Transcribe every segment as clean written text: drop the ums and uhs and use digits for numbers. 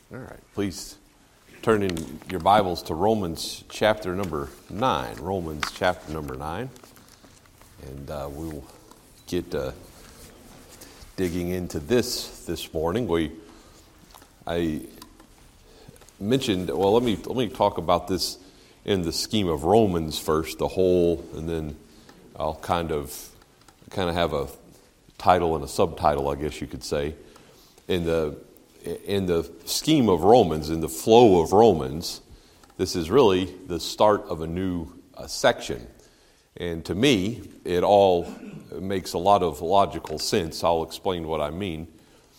All right, please turn in your Bibles to Romans chapter number 9. Romans chapter number 9. And we will get digging into this morning. I mentioned, well, let me talk about this in the scheme of Romans first, the whole, and then I'll kind of have a title and a subtitle, I guess you could say. In the scheme of Romans, in the flow of Romans, this is really the start of a new section. And to me, it all makes a lot of logical sense. I'll explain what I mean.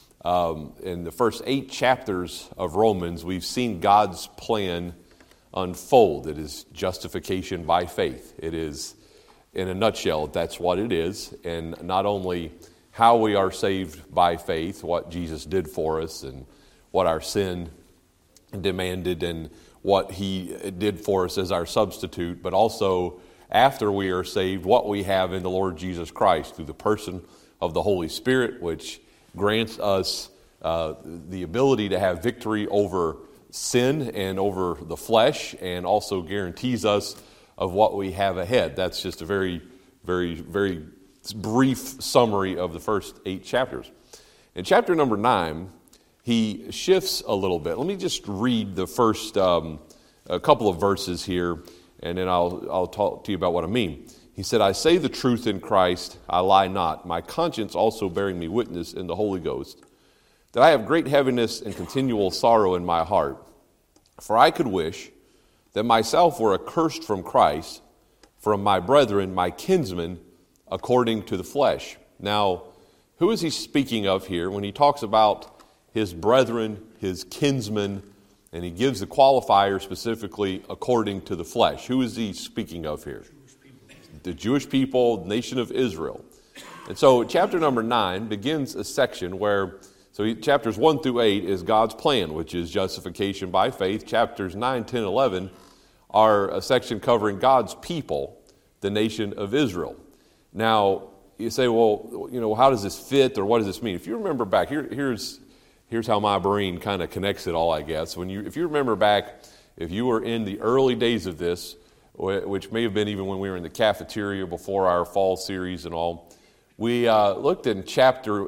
In the first 8 chapters of Romans, we've seen God's plan unfold. It is justification by faith. It is, in a nutshell, that's what it is. And not only how we are saved by faith, what Jesus did for us and what our sin demanded and what He did for us as our substitute, but also after we are saved, what we have in the Lord Jesus Christ through the person of the Holy Spirit, which grants us the ability to have victory over sin and over the flesh, and also guarantees us of what we have ahead. That's just a very, very, very brief summary of the first 8 chapters. In chapter number 9, he shifts a little bit. Let me just read the first a couple of verses here, and then I'll talk to you about what I mean. He said, "I say the truth in Christ, I lie not, my conscience also bearing me witness in the Holy Ghost, that I have great heaviness and continual sorrow in my heart. For I could wish that myself were accursed from Christ, from my brethren, my kinsmen, according to the flesh." Now, who is he speaking of here when he talks about his brethren, his kinsmen, and he gives the qualifier specifically according to the flesh? Who is he speaking of here? The Jewish people, the nation of Israel. And so chapter number 9 begins a section where, chapters 1 through 8 is God's plan, which is justification by faith. Chapters 9, 10, 11 are a section covering God's people, the nation of Israel. Now, you say, well, how does this fit, or what does this mean? If you remember back, here's how my brain kind of connects it all, I guess. If you remember back, if you were in the early days of this, which may have been even when we were in the cafeteria before our fall series and all, we looked in chapter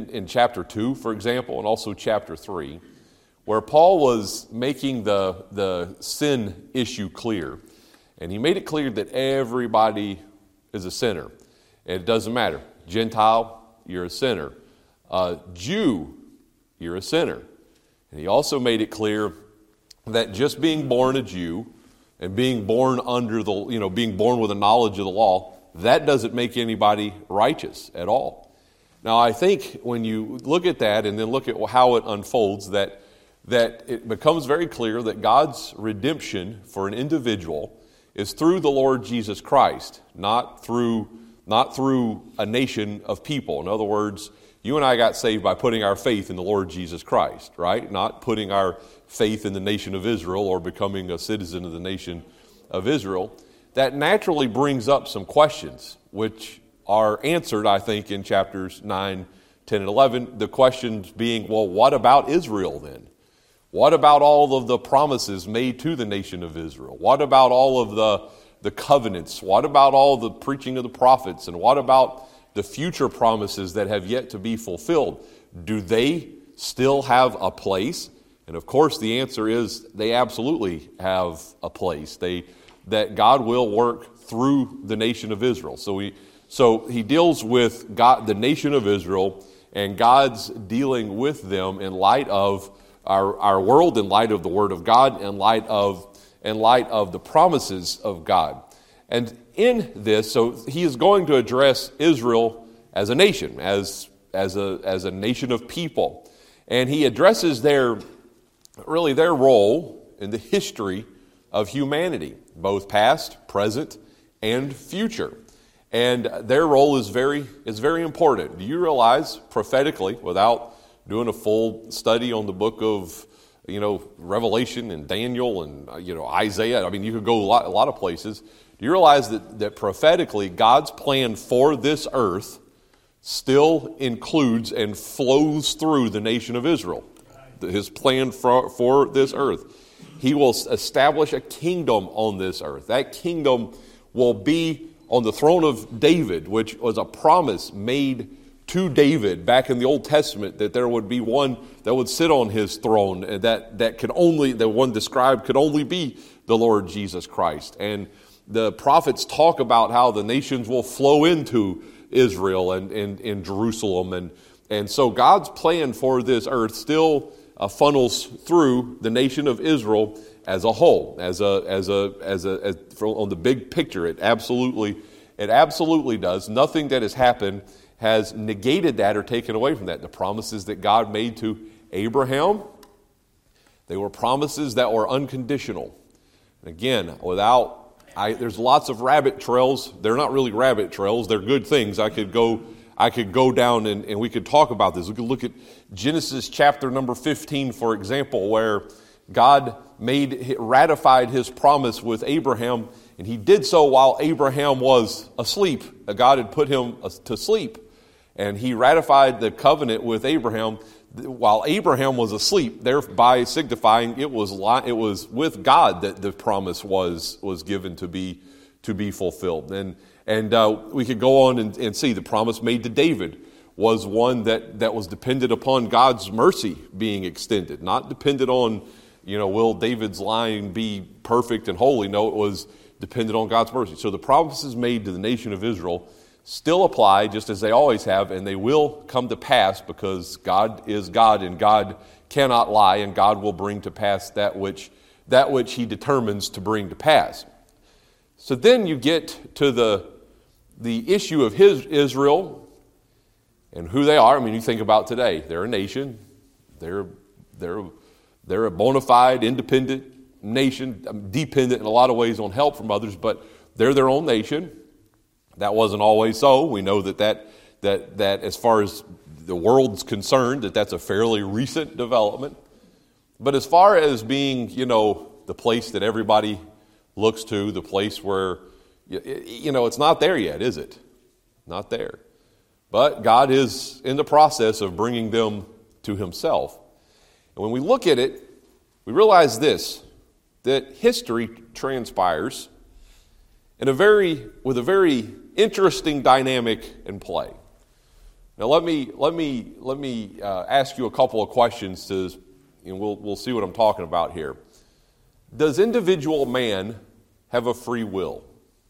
2, for example, and also chapter 3, where Paul was making the sin issue clear. And he made it clear that everybody is a sinner. And it doesn't matter. Gentile, you're a sinner. Jew, you're a sinner. And he also made it clear that just being born a Jew and being born being born with a knowledge of the law, that doesn't make anybody righteous at all. Now, I think when you look at that and then look at how it unfolds, that it becomes very clear that God's redemption for an individual is through the Lord Jesus Christ, not through a nation of people. In other words, you and I got saved by putting our faith in the Lord Jesus Christ, right? Not putting our faith in the nation of Israel or becoming a citizen of the nation of Israel. That naturally brings up some questions, which are answered, I think, in chapters 9, 10, and 11. The questions being, well, what about Israel then? What about all of the promises made to the nation of Israel? What about all of the covenants? What about all the preaching of the prophets? And what about the future promises that have yet to be fulfilled? Do they still have a place? And of course, the answer is they absolutely have a place. That God will work through the nation of Israel. So he deals with God, the nation of Israel, and God's dealing with them in light of our world, in light of the Word of God, in light of the promises of God. And in this, so he is going to address Israel as a nation, as a nation of people. And he addresses their role in the history of humanity, both past, present, and future. And their role is very important. Do you realize prophetically, without doing a full study on the book of Revelation and Daniel and Isaiah, I mean, you could go a lot of places. Do you realize that prophetically God's plan for this earth still includes and flows through the nation of Israel? his plan for this earth. He will establish a kingdom on this earth. That kingdom will be on the throne of David, which was a promise made to David back in the Old Testament, that there would be one that would sit on his throne, and that one described could only be the Lord Jesus Christ. And the prophets talk about how the nations will flow into Israel and in Jerusalem, and so God's plan for this earth still funnels through the nation of Israel as a whole, on the big picture. It absolutely does. Nothing that has happened has negated that or taken away from that. The promises that God made to Abraham, they were promises that were unconditional. Again, there's lots of rabbit trails. They're not really rabbit trails. They're good things. I could go down and we could talk about this. We could look at Genesis chapter number 15, for example, where God ratified his promise with Abraham, and he did so while Abraham was asleep. God had put him to sleep, and he ratified the covenant with Abraham while Abraham was asleep, thereby signifying it was with God that the promise was given to be fulfilled. And we could go on and see the promise made to David was one that was dependent upon God's mercy being extended, not dependent on, will David's line be perfect and holy? No, it was dependent on God's mercy. So the promises made to the nation of Israel still apply just as they always have, and they will come to pass because God is God and God cannot lie, and God will bring to pass that which he determines to bring to pass. So then you get to the issue of Israel and who they are. I mean, you think about today. They're a nation. They're a bona fide, independent nation, dependent in a lot of ways on help from others, but they're their own nation. That wasn't always so. We know that as far as the world's concerned, that's a fairly recent development. But as far as being, the place that everybody looks to, the place where, it's not there yet, is it? Not there. But God is in the process of bringing them to himself. And when we look at it, we realize this, that history transpires with a very interesting dynamic in play. Now let me ask you a couple of questions we'll see what I'm talking about here. Does individual man have a free will?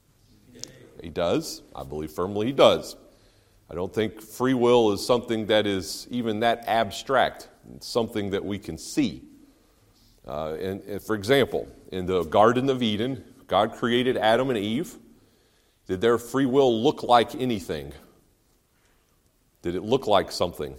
He does. I believe firmly he does. I don't think free will is something that is even that abstract. It's something that we can see. And for example, in the Garden of Eden, God created Adam and Eve. Did their free will look like anything? Did it look like something?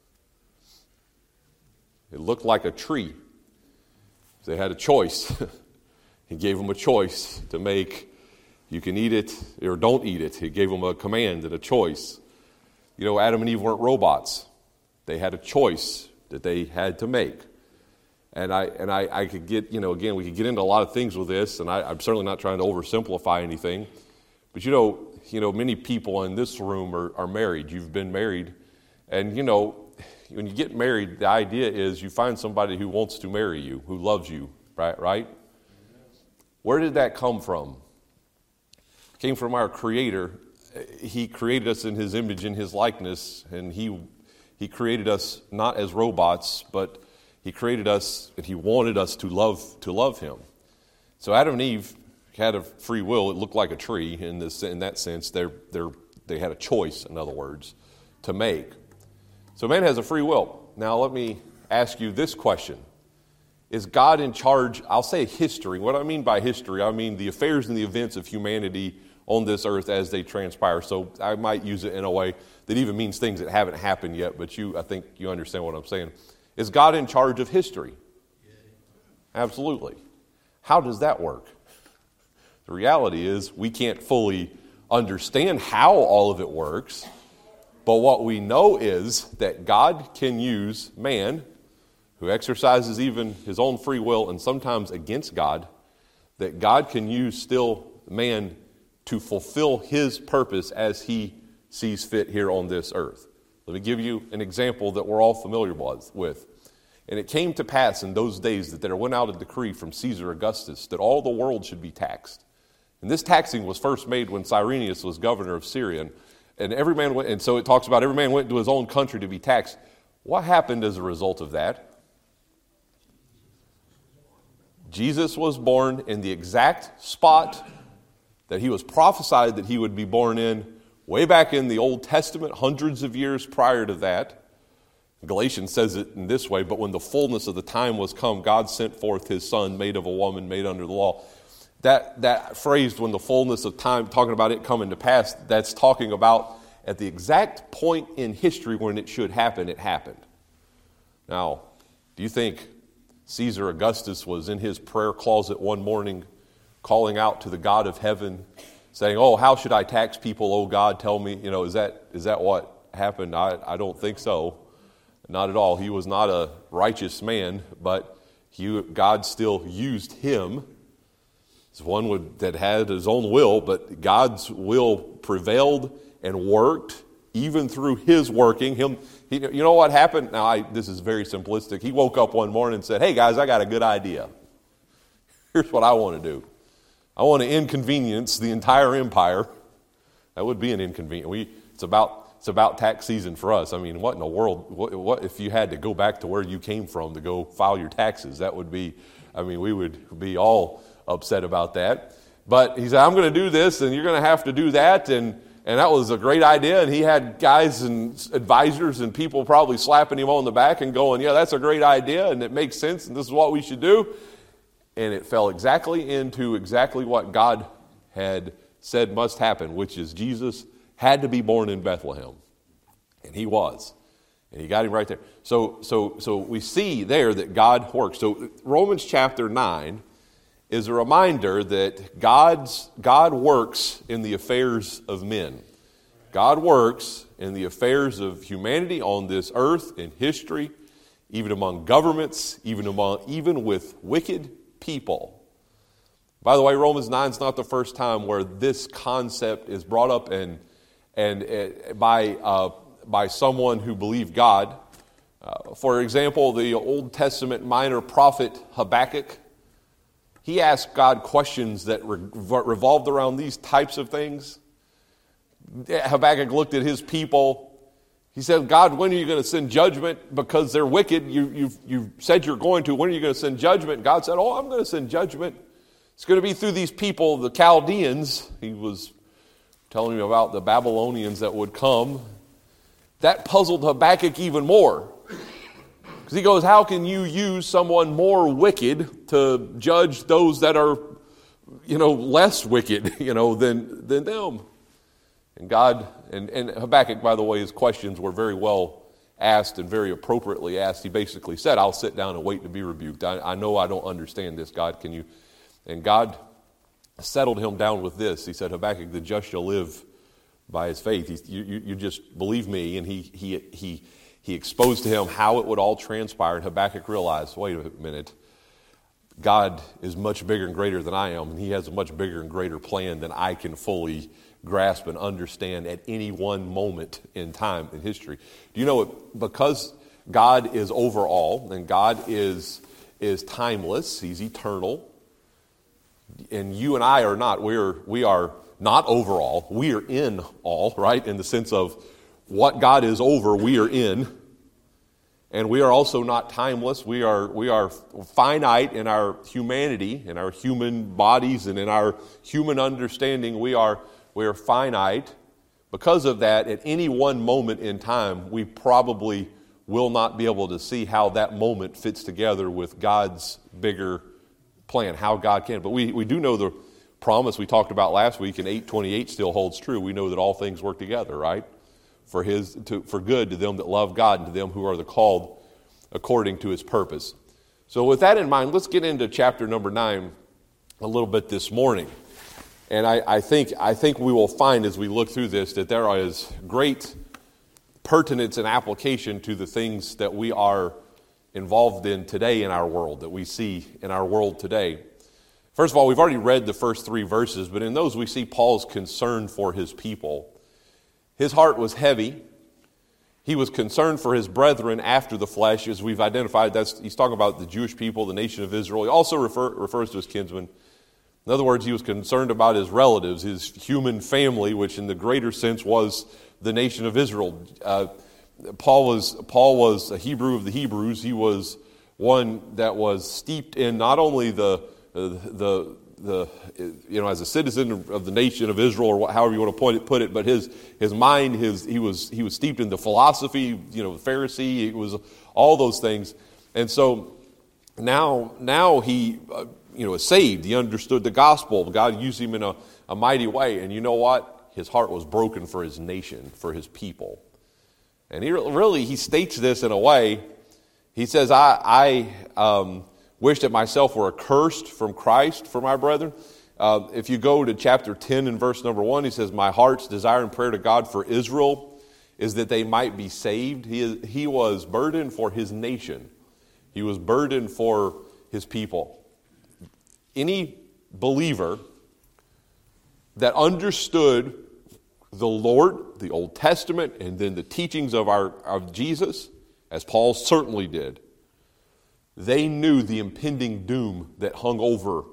It looked like a tree. They had a choice. He gave them a choice to make. You can eat it or don't eat it. He gave them a command and a choice. Adam and Eve weren't robots. They had a choice that they had to make. And I could get, again, we could get into a lot of things with this, and I'm certainly not trying to oversimplify anything. But many people in this room are married. You've been married. And, when you get married, the idea is you find somebody who wants to marry you, who loves you, right? Where did that come from? It came from our Creator. He created us in His image and His likeness, and He created us not as robots, but He created us and He wanted us to love Him. So Adam and Eve had a free will. It looked like a tree in that sense. They had a choice, in other words, to make. So man has a free will. Now let me ask you this question. Is God in charge? I'll say history. What I mean by history, I mean the affairs and the events of humanity on this earth as they transpire. So I might use it in a way that even means things that haven't happened yet, but I think you understand what I'm saying. Is God in charge of history? Absolutely. How does that work? The reality is we can't fully understand how all of it works, but what we know is that God can use man, who exercises even his own free will and sometimes against God, that God can use still man to fulfill his purpose as he sees fit here on this earth. Let me give you an example that we're all familiar with. And it came to pass in those days that there went out a decree from Caesar Augustus that all the world should be taxed. And this taxing was first made when Cyrenius was governor of Syria. And every man went, and so it talks about every man went to his own country to be taxed. What happened as a result of that? Jesus was born in the exact spot that he was prophesied that he would be born in way back in the Old Testament, hundreds of years prior to that. Galatians says it in this way, but when the fullness of the time was come, God sent forth his Son, made of a woman, made under the law. That phrase, when the fullness of time, talking about it coming to pass, that's talking about at the exact point in history when it should happen, it happened. Now, do you think Caesar Augustus was in his prayer closet one morning calling out to the God of heaven, saying, "Oh, how should I tax people, oh God, tell me," is that what happened? I don't think so. Not at all. He was not a righteous man, but God still used him. It's one that had his own will, but God's will prevailed and worked even through his working. You know what happened? Now, this is very simplistic. He woke up one morning and said, "Hey guys, I got a good idea. Here's what I want to do. I want to inconvenience the entire empire." That would be an inconvenience. It's about tax season for us. I mean, what in the world? What if you had to go back to where you came from to go file your taxes? That would be. We would be all upset about that. But he said, "I'm going to do this, and you're going to have to do that," and that was a great idea. And he had guys and advisors and people probably slapping him on the back and going, "Yeah, that's a great idea, and it makes sense, and this is what we should do." And it fell exactly into what God had said must happen, which is Jesus had to be born in Bethlehem. And he was. And he got him right there. So we see there that God works. So Romans chapter 9 is a reminder that God works in the affairs of men. God works in the affairs of humanity on this earth, in history, even among governments, even with wicked people. By the way, Romans 9 is not the first time where this concept is brought up and by someone who believed God. For example, the Old Testament minor prophet Habakkuk, he asked God questions that revolved around these types of things. Habakkuk looked at his people. He said, "God, when are you going to send judgment? Because they're wicked. You said you're going to. When are you going to send judgment?" God said, "Oh, I'm going to send judgment. It's going to be through these people, the Chaldeans." He was telling me about the Babylonians that would come. That puzzled Habakkuk even more. Because he goes, how can you use someone more wicked to judge those that are, less wicked, than them? And God, and Habakkuk, by the way, his questions were very well asked and very appropriately asked. He basically said, "I'll sit down and wait to be rebuked. I know I don't understand this, God. Can you?" And God settled him down with this. He said, "Habakkuk, the just shall live by his faith." You just believe me. And he exposed to him how it would all transpire. And Habakkuk realized, wait a minute, God is much bigger and greater than I am. And he has a much bigger and greater plan than I can fully grasp and understand at any one moment in time in history. Do you know it? Because God is over all and God is timeless, he's eternal, and you and I are not. We are not over all. We are in all, right? In the sense of what God is over, we are in. And we are also not timeless. We are finite in our humanity, in our human bodies, and in our human understanding. We are finite. Because of that, at any one moment in time, we probably will not be able to see how that moment fits together with God's bigger plan, how God can. But we do know the promise we talked about last week in 8:28 still holds true. We know that all things work together, right? For good to them that love God and to them who are the called according to his purpose. So with that in mind, let's get into chapter number 9 a little bit this morning. And I think we will find as we look through this that there is great pertinence and application to the things that we are involved in today in our world, that we see in our world today. First of all, we've already read the first 3 verses, but in those we see Paul's concern for his people. His heart was heavy, He was concerned for his brethren after the flesh, as we've identified. He's talking about the Jewish people, the nation of Israel. He also refers to his kinsmen. In other words, he was concerned about his relatives, his human family, which in the greater sense was the nation of Israel. Paul was a Hebrew of the Hebrews. He was one that was steeped in not only as a citizen of the nation of Israel, or however you want to put it, but his mind, he was steeped in the philosophy, the Pharisee. It was all those things, and so now he is saved. He understood the gospel. God used him in a mighty way, and you know what? His heart was broken for his nation, for his people, and he states this in a way. He says, I wish that myself were accursed from Christ for my brethren. If you go to chapter 10 and verse number 1, he says, my heart's desire and prayer to God for Israel is that they might be saved. He was burdened for his nation. He was burdened for his people. Any believer that understood the Lord, the Old Testament, and then the teachings of Jesus, as Paul certainly did, they knew the impending doom that hung over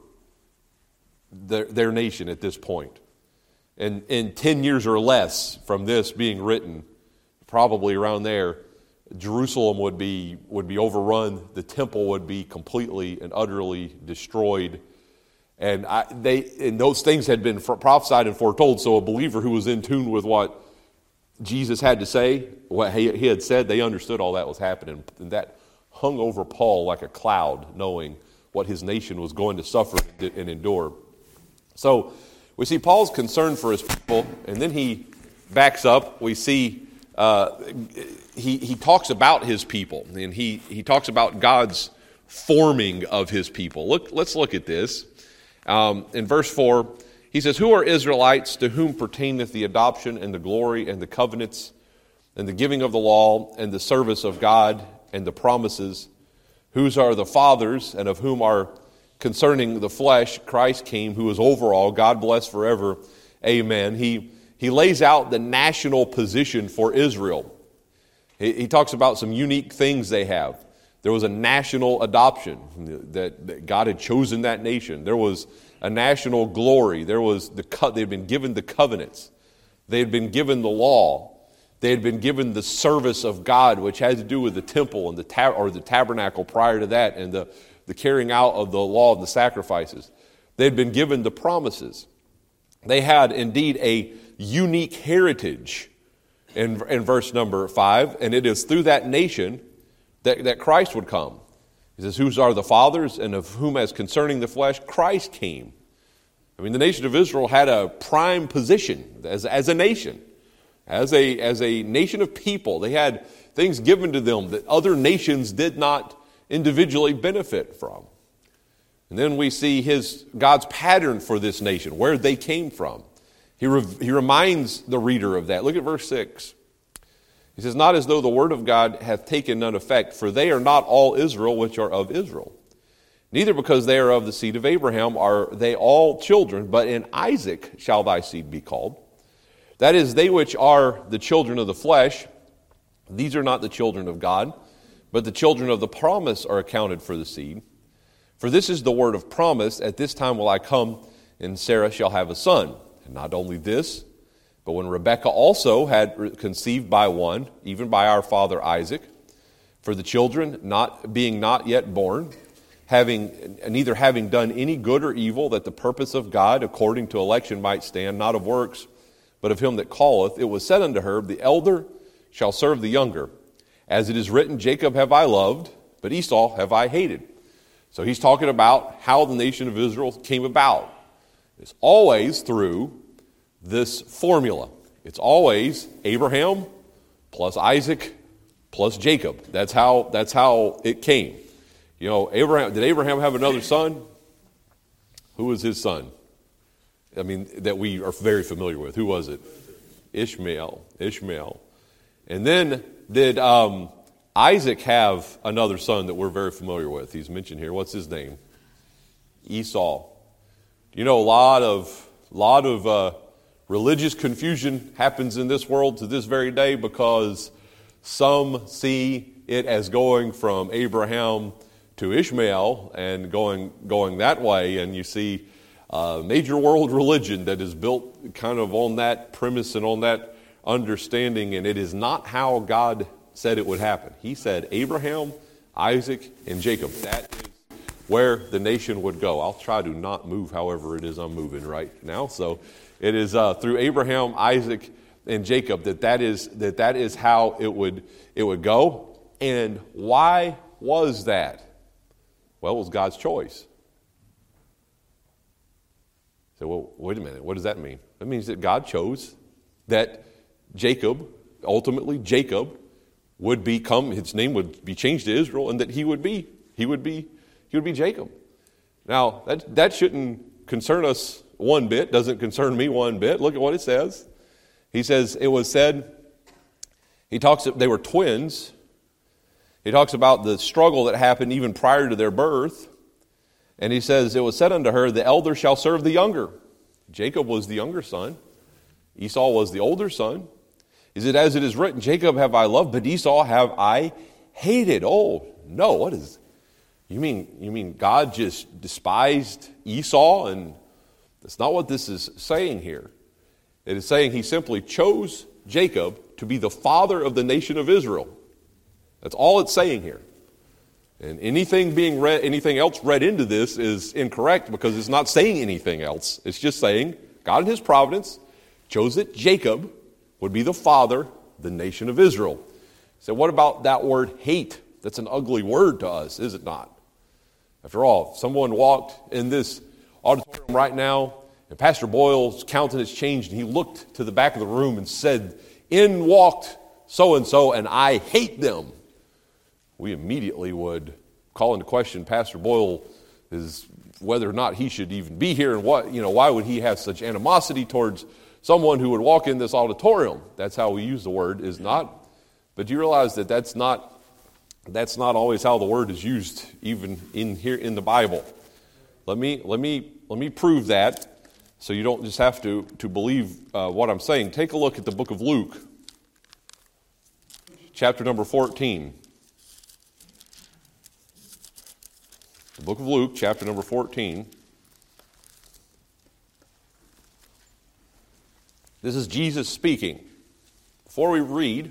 their nation at this point. And in 10 years or less from this being written, probably around there, Jerusalem would be overrun. The temple would be completely and utterly destroyed. And those things had been prophesied and foretold. So a believer who was in tune with what Jesus had to say, what he had said, they understood all that was happening. And that hung over Paul like a cloud, knowing what his nation was going to suffer and endure. So we see Paul's concern for his people, and then he backs up. We see he talks about his people, and he talks about God's forming of his people. Let's look at this. In verse 4, he says, who are Israelites to whom pertaineth the adoption and the glory and the covenants and the giving of the law and the service of God and the promises, whose are the fathers, and of whom are concerning the flesh Christ came, who is over all, God bless forever. Amen. He lays out the national position for Israel. He talks about some unique things they have. There was a national adoption, that God had chosen that nation. There was a national glory. There was they had been given the covenants. They had been given the law. They had been given the service of God, which had to do with the temple and the tabernacle prior to that, and the carrying out of the law and the sacrifices. They had been given the promises. They had indeed a unique heritage in verse number 5, and it is through that nation that Christ would come. He says, whose are the fathers, and of whom as concerning the flesh Christ came. I mean, the nation of Israel had a prime position as a nation. As a nation of people, they had things given to them that other nations did not individually benefit from. And then we see God's pattern for this nation, where they came from. He reminds the reader of that. Look at verse 6. He says, not as though the word of God hath taken none effect, for they are not all Israel which are of Israel. Neither because they are of the seed of Abraham are they all children, but in Isaac shall thy seed be called. That is, they which are the children of the flesh, these are not the children of God, but the children of the promise are accounted for the seed. For this is the word of promise, at this time will I come, and Sarah shall have a son. And not only this, but when Rebekah also had conceived by one, even by our father Isaac, for the children being not yet born, neither having done any good or evil, that the purpose of God according to election might stand, not of works, but of him that calleth, it was said unto her, the elder shall serve the younger. As it is written, Jacob have I loved, but Esau have I hated. So he's talking about how the nation of Israel came about. It's always through this formula. It's always Abraham plus Isaac plus Jacob. That's how it came. Did Abraham have another son? Who was his son? I mean, that we are very familiar with. Who was it? Ishmael. And then did Isaac have another son that we're very familiar with? He's mentioned here. What's his name? Esau. A lot of religious confusion happens in this world to this very day because Some see it as going from Abraham to Ishmael and going that way, and you see major world religion that is built kind of on that premise and on that understanding, and it is not how God said it would happen. He said Abraham, Isaac, and Jacob. That is where the nation would go. I'll try to not move however it is I'm moving right now. So it is through Abraham, Isaac, and Jacob that is how it would go. And why was that? Well, it was God's choice. So, well, wait a minute. What does that mean? That means that God chose that ultimately Jacob, would become, his name would be changed to Israel, and that he would be Jacob. Now, that shouldn't concern us one bit. Doesn't concern me one bit. Look at what it says. He says it was said. They were twins. He talks about the struggle that happened even prior to their birth. And he says, it was said unto her, the elder shall serve the younger. Jacob was the younger son. Esau was the older son. Is it as it is written, Jacob have I loved, but Esau have I hated? Oh, no, what is, you mean God just despised Esau? And that's not what this is saying here. It is saying he simply chose Jacob to be the father of the nation of Israel. That's all it's saying here. And anything else read into this is incorrect because it's not saying anything else. It's just saying God in his providence chose that Jacob would be the father of the nation of Israel. So what about that word hate? That's an ugly word to us, is it not? After all, if someone walked in this auditorium right now and Pastor Boyle's countenance changed and he looked to the back of the room and said, in walked so-and-so and I hate them, we immediately would call into question Pastor Boyle is whether or not he should even be here and why would he have such animosity towards someone who would walk in this auditorium. That's how we use the word, is not. But you realize that that's not always how the word is used, even in here in the Bible. Let me prove that, so you don't just have to believe what I'm saying. Take a look at the book of Luke, chapter number 14. The book of Luke, chapter number 14. This is Jesus speaking. Before we read,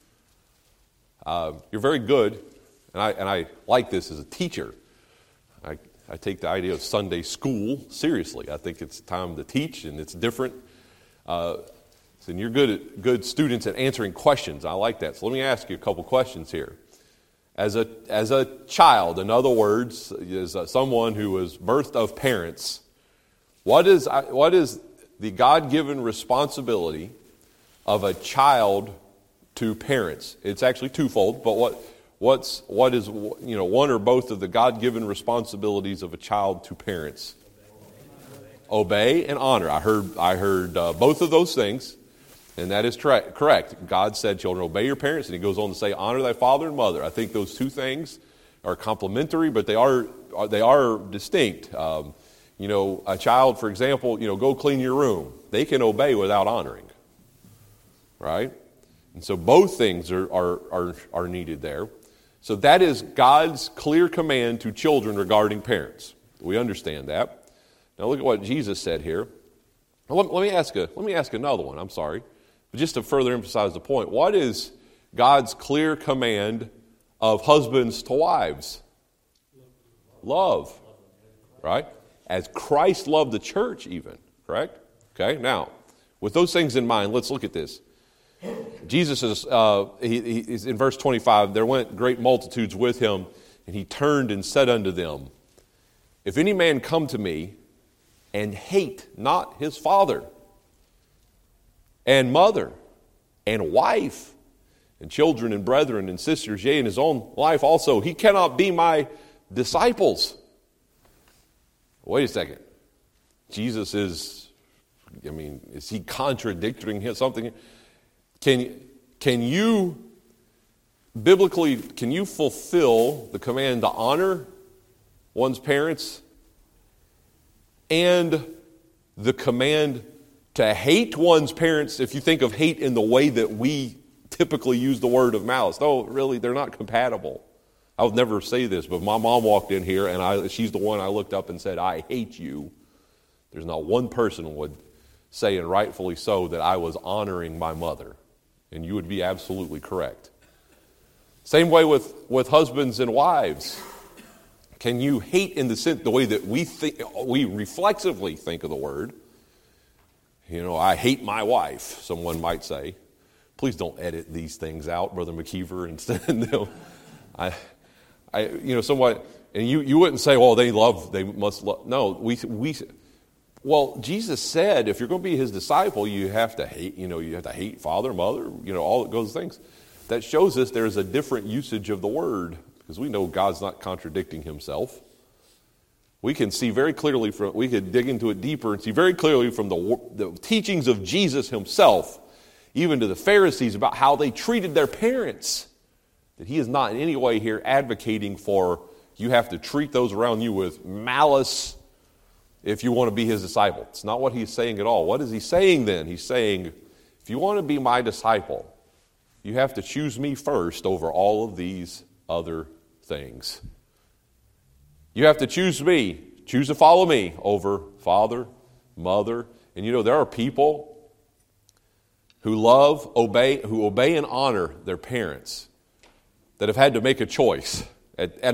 you're very good, and I like this as a teacher. I take the idea of Sunday school seriously. I think it's time to teach, and it's different. And you're good students at answering questions. I like that. So let me ask you a couple questions here. As a child, in other words, as someone who was birthed of parents, what is the God-given responsibility of a child to parents? It's actually twofold, but what is one or both of the God-given responsibilities of a child to parents? Obey and honor. I heard both of those things, and that is correct. God said, children, obey your parents, and he goes on to say, honor thy father and mother. I think those two things are complementary, but they are distinct. A child, for example, go clean your room. They can obey without honoring, right? And so both things are needed there. So that is God's clear command to children regarding parents. We understand that. Now look at what Jesus said here. Let me ask another one. I'm sorry, but just to further emphasize the point, what is God's clear command of husbands to wives? Love, right? As Christ loved the church even, correct? Okay, now, with those things in mind, let's look at this. Jesus is, he's in verse 25, there went great multitudes with him, and he turned and said unto them, if any man come to me and hate not his father and mother and wife and children and brethren and sisters, yea, and his own life also, he cannot be my disciples. Wait a second. Jesus is he contradicting something? Can you fulfill the command to honor one's parents and the command to hate one's parents, if you think of hate in the way that we typically use the word of malice. No, really, they're not compatible. I would never say this, but my mom walked in here, and she's the one I looked up and said, I hate you. There's not one person would say, and rightfully so, that I was honoring my mother. And you would be absolutely correct. Same way with husbands and wives. Can you hate in the way that we reflexively think of the word? I hate my wife, someone might say. Please don't edit these things out, Brother McKeever. Instead, somewhat, and you wouldn't say, "Oh, they must love." No, well, Jesus said, if you're going to be his disciple, you have to hate. You have to hate father, mother. All those things. That shows us there's a different usage of the word, because we know God's not contradicting himself. We can see very clearly we could dig into it deeper and see very clearly from the teachings of Jesus himself, even to the Pharisees, about how they treated their parents, that he is not in any way here advocating for you have to treat those around you with malice if you want to be his disciple. It's not what he's saying at all. What is he saying then? He's saying, if you want to be my disciple, you have to choose me first over all of these other things. You have to choose to follow me over father, mother. And there are people who obey and honor their parents that have had to make a choice as an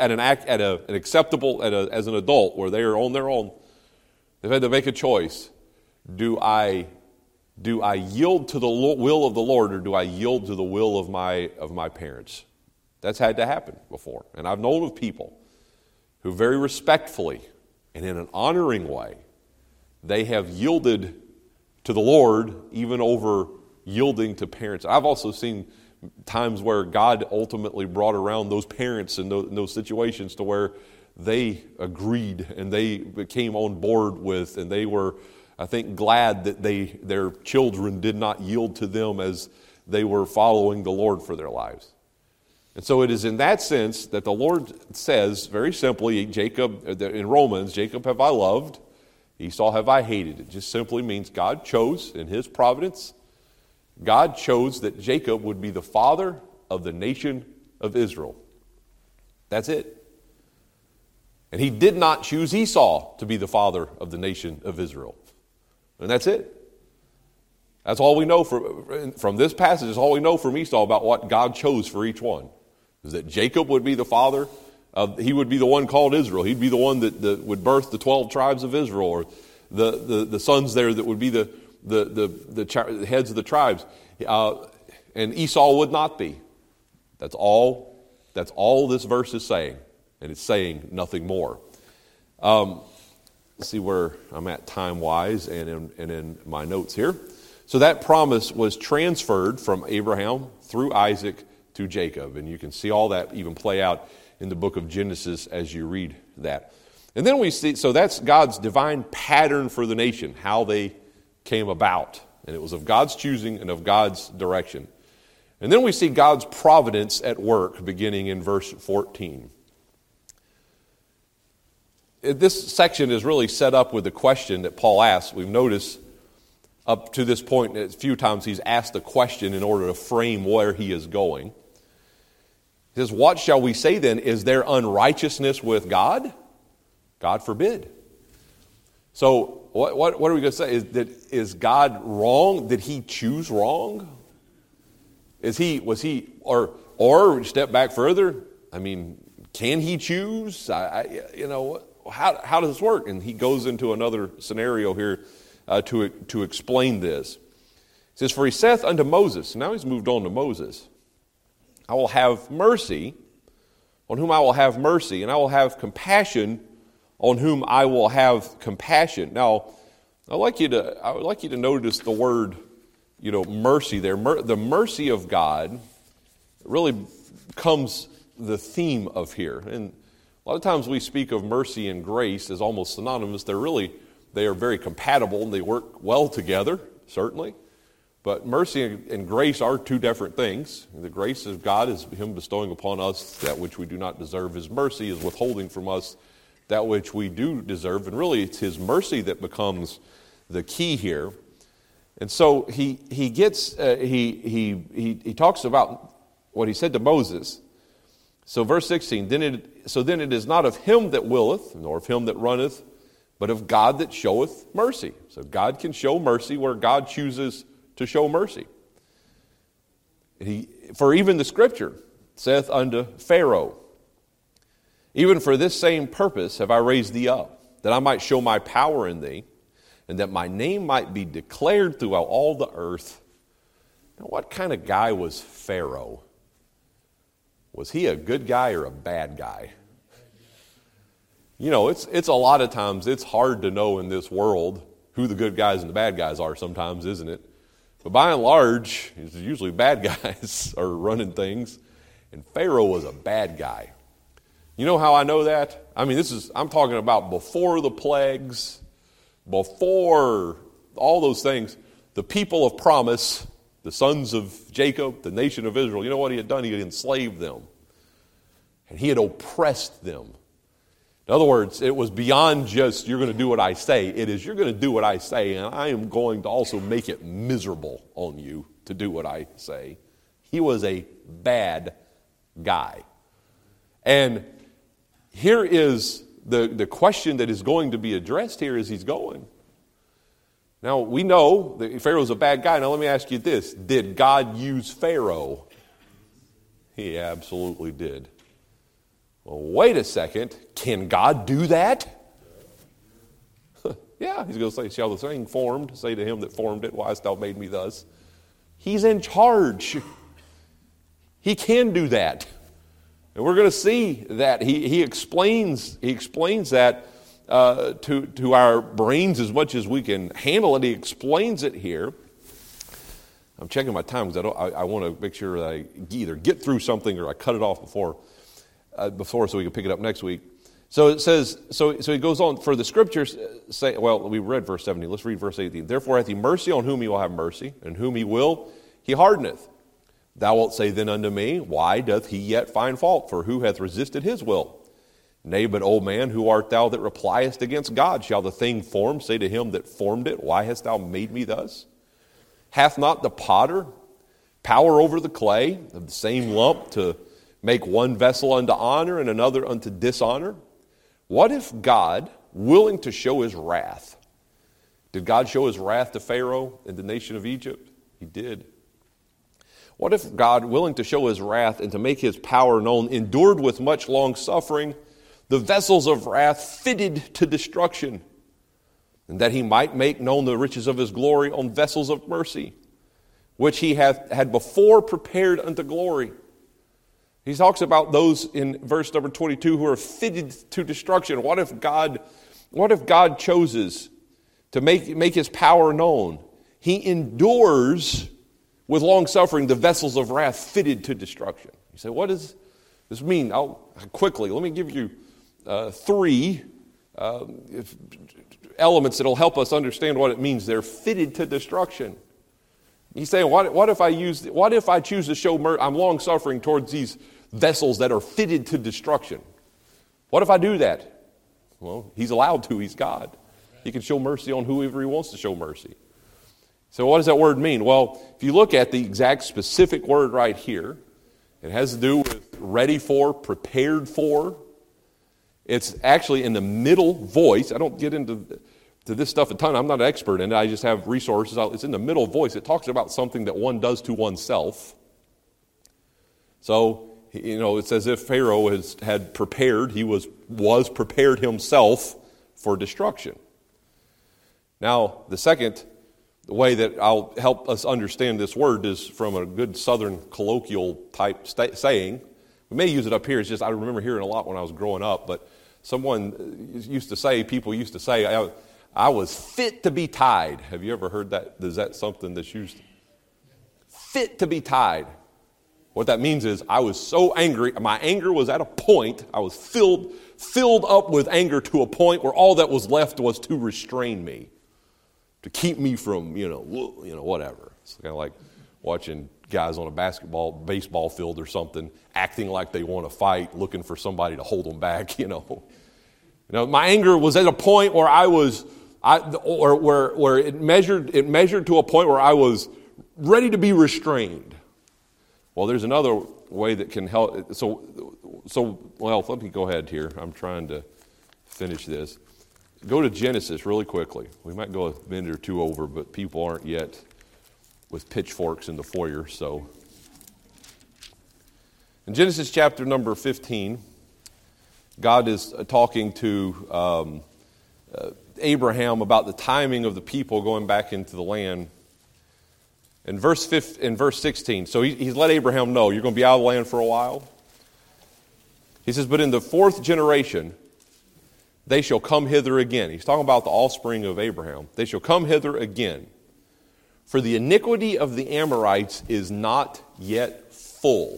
adult where they are on their own. They've had to make a choice. Do I yield to the will of the Lord, or do I yield to the will of my parents? That's had to happen before. And I've known of people who very respectfully and in an honoring way, they have yielded to the Lord even over yielding to parents. I've also seen times where God ultimately brought around those parents in those situations to where they agreed and they came on board with, and they were, I think, glad that their children did not yield to them as they were following the Lord for their lives. And so it is in that sense that the Lord says, very simply, in Romans, Jacob have I loved, Esau have I hated. It just simply means God chose in his providence, God chose that Jacob would be the father of the nation of Israel. That's it. And he did not choose Esau to be the father of the nation of Israel. And that's it. That's all we know from this passage. Is all we know from Esau about what God chose for each one. Is that Jacob would be the father he would be the one called Israel. He'd be the one that would birth the 12 tribes of Israel, or the sons there that would be the heads of the tribes. And Esau would not be. That's all this verse is saying. And it's saying nothing more. Let's see where I'm at time-wise and in my notes here. So that promise was transferred from Abraham through Isaac to Jacob. And you can see all that even play out in the book of Genesis as you read that. And then we see, so that's God's divine pattern for the nation, how they came about. And it was of God's choosing and of God's direction. And then we see God's providence at work beginning in verse 14. This section is really set up with the question that Paul asked. We've noticed up to this point a few times he's asked a question in order to frame where he is going. He says, what shall we say then? Is there unrighteousness with God? God forbid. So what are we going to say? Is God wrong? Did he choose wrong? Or step back further? I mean, can he choose? How does this work? And he goes into another scenario here to explain this. He says, for he saith unto Moses, now he's moved on to Moses, I will have mercy on whom I will have mercy, and I will have compassion on whom I will have compassion. Now, I would like you to notice the word, mercy there. The mercy of God really becomes the theme of here. And a lot of times we speak of mercy and grace as almost synonymous. They are very compatible and they work well together, certainly. But mercy and grace are two different things. The grace of God is him bestowing upon us that which we do not deserve. His mercy is withholding from us that which we do deserve. And really it's his mercy that becomes the key here. And so he talks about what he said to Moses. So verse 16, then it is not of him that willeth, nor of him that runneth, but of God that showeth mercy. So God can show mercy where God chooses to show mercy. For even the Scripture saith unto Pharaoh, even for this same purpose have I raised thee up, that I might show my power in thee, and that my name might be declared throughout all the earth. Now, what kind of guy was Pharaoh? Was he a good guy or a bad guy? You know, it's a lot of times it's hard to know in this world who the good guys and the bad guys are sometimes, isn't it? But by and large, it's usually bad guys are running things. And Pharaoh was a bad guy. You know how I know that? I mean, I'm talking about before the plagues, before all those things. The people of promise, the sons of Jacob, the nation of Israel, you know what he had done? He had enslaved them. And he had oppressed them. In other words, it was beyond just, you're going to do what I say. It is, you're going to do what I say, and I am going to also make it miserable on you to do what I say. He was a bad guy. And here is the question that is going to be addressed here as he's going. Now, we know that Pharaoh's a bad guy. Now, let me ask you this. Did God use Pharaoh? He absolutely did. Well, wait a second. Can God do that? Yeah, he's going to say, shall the thing formed say to him that formed it, why hast thou made me thus? He's in charge. He can do that. And we're going to see that. He explains that to our brains as much as we can handle it. He explains it here. I'm checking my time because I want to make sure that I either get through something or I cut it off before so we can pick it up next week. So it says, so he goes on, for the scriptures say, well, we read verse 17. Let's read verse 18. Therefore hath he mercy on whom he will have mercy, and whom he will, he hardeneth. Thou wilt say then unto me, why doth he yet find fault? For who hath resisted his will? Nay, but, O man, who art thou that repliest against God? Shall the thing formed say to him that formed it, why hast thou made me thus? Hath not the potter power over the clay of the same lump to make one vessel unto honor and another unto dishonor? What if God, willing to show his wrath, did God show his wrath to Pharaoh and the nation of Egypt? He did. What if God, willing to show his wrath and to make his power known, endured with much long suffering the vessels of wrath fitted to destruction, and that he might make known the riches of his glory on vessels of mercy, which he had before prepared unto glory? He talks about those in verse number 22 who are fitted to destruction. What if God chooses to make his power known? He endures with long suffering the vessels of wrath fitted to destruction. You say, what does this mean? Let me give you three elements that will help us understand what it means. They're fitted to destruction. He's saying, what if I choose to show mercy? I'm long suffering towards these vessels that are fitted to destruction. What if I do that? Well, he's allowed to. He's God. He can show mercy on whoever he wants to show mercy. So what does that word mean? Well, if you look at the exact specific word right here, it has to do with ready for, prepared for. It's actually in the middle voice. I don't get into this stuff a ton. I'm not an expert in it. I just have resources. It's in the middle voice. It talks about something that one does to oneself. So, it's as if Pharaoh had prepared. He was prepared himself for destruction. Now, the second way that I'll help us understand this word is from a good southern colloquial type saying. We may use it up here. It's just I remember hearing a lot when I was growing up, but people used to say, I was fit to be tied. Have you ever heard that? Is that something that's used? Fit to be tied. What that means is I was so angry. My anger was at a point. I was filled up with anger to a point where all that was left was to restrain me, to keep me from, whatever. It's kind of like watching guys on a baseball field or something, acting like they want to fight, looking for somebody to hold them back, My anger was at a point where I was where it measured to a point where I was ready to be restrained. Well, there's another way that can help. Well, let me go ahead here. I'm trying to finish this. Go to Genesis really quickly. We might go a minute or two over, but people aren't yet with pitchforks in the foyer. So, in Genesis chapter number 15, God is talking to Abraham about the timing of the people going back into the land. In verse 16, so he's let Abraham know, you're going to be out of the land for a while. He says, but in the fourth generation, they shall come hither again. He's talking about the offspring of Abraham. They shall come hither again. For the iniquity of the Amorites is not yet full.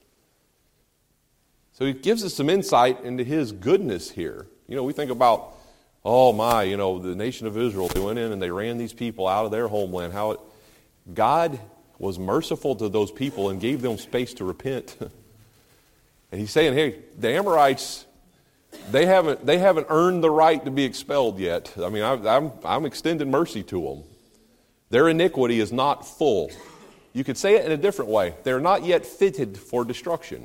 So he gives us some insight into his goodness here. You know, we think about, the nation of Israel, they went in and they ran these people out of their homeland. God was merciful to those people and gave them space to repent. And he's saying, hey, the Amorites, they haven't earned the right to be expelled yet. I mean, I'm extending mercy to them. Their iniquity is not full. You could say it in a different way. They're not yet fitted for destruction.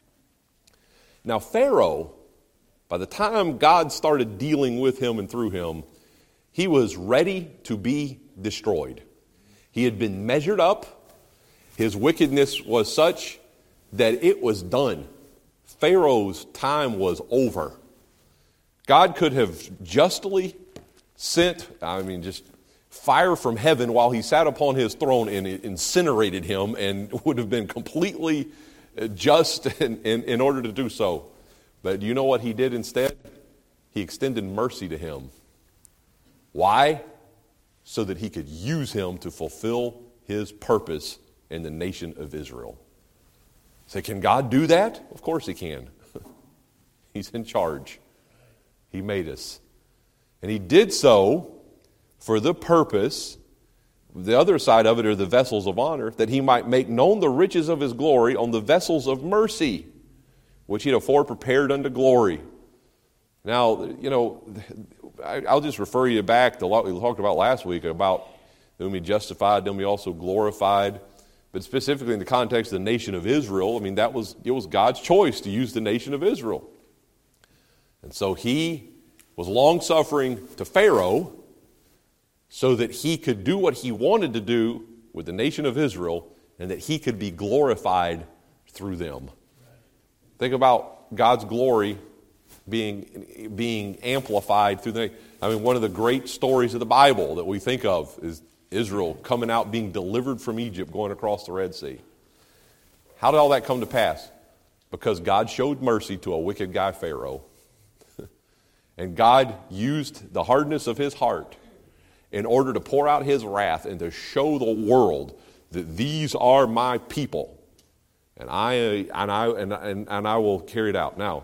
Now, Pharaoh, by the time God started dealing with him and through him, he was ready to be destroyed. He had been measured up. His wickedness was such that it was done. Pharaoh's time was over. God could have justly sent, just fire from heaven while he sat upon his throne and incinerated him, and would have been completely just in order to do so. But you know what he did instead? He extended mercy to him. Why? So that he could use him to fulfill his purpose in the nation of Israel. Say, can God do that? Of course he can. He's in charge. He made us. And he did so for the purpose, the other side of it are the vessels of honor, that he might make known the riches of his glory on the vessels of mercy, which he had afore prepared unto glory. Now, I'll just refer you back to what we talked about last week about whom he justified, whom he also glorified. But specifically in the context of the nation of Israel, it was God's choice to use the nation of Israel. And so he was long-suffering to Pharaoh so that he could do what he wanted to do with the nation of Israel and that he could be glorified through them. Think about God's glory being amplified through one of the great stories of the Bible that we think of is Israel coming out, being delivered from Egypt, going across the Red Sea. How did all that come to pass? Because God showed mercy to a wicked guy, Pharaoh. And God used the hardness of his heart in order to pour out his wrath and to show the world that these are my people. And I will carry it out. Now,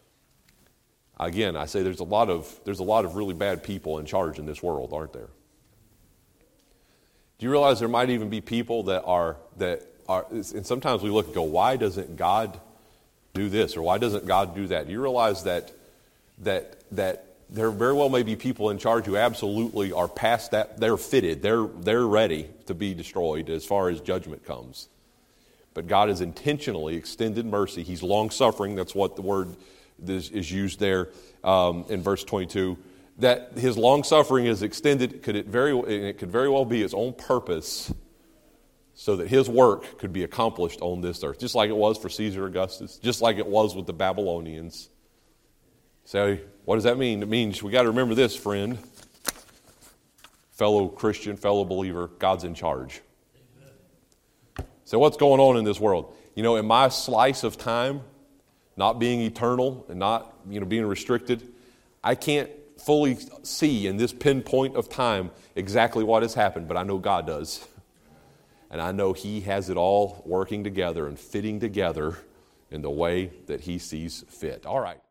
again, I say there's a lot of really bad people in charge in this world, aren't there? Do you realize there might even be people that are, and sometimes we look and go, why doesn't God do this or why doesn't God do that? Do you realize that there very well may be people in charge who absolutely are past that, they're fitted, they're ready to be destroyed as far as judgment comes. But God has intentionally extended mercy. He's long-suffering. That's what the word is used there in verse 22. That his long-suffering is extended, it could very well be his own purpose so that his work could be accomplished on this earth. Just like it was for Caesar Augustus. Just like it was with the Babylonians. So what does that mean? It means we got to remember this, friend. Fellow Christian, fellow believer, God's in charge. So what's going on in this world? In my slice of time, not being eternal and not being restricted, I can't fully see in this pinpoint of time exactly what has happened, but I know God does. And I know he has it all working together and fitting together in the way that he sees fit. All right.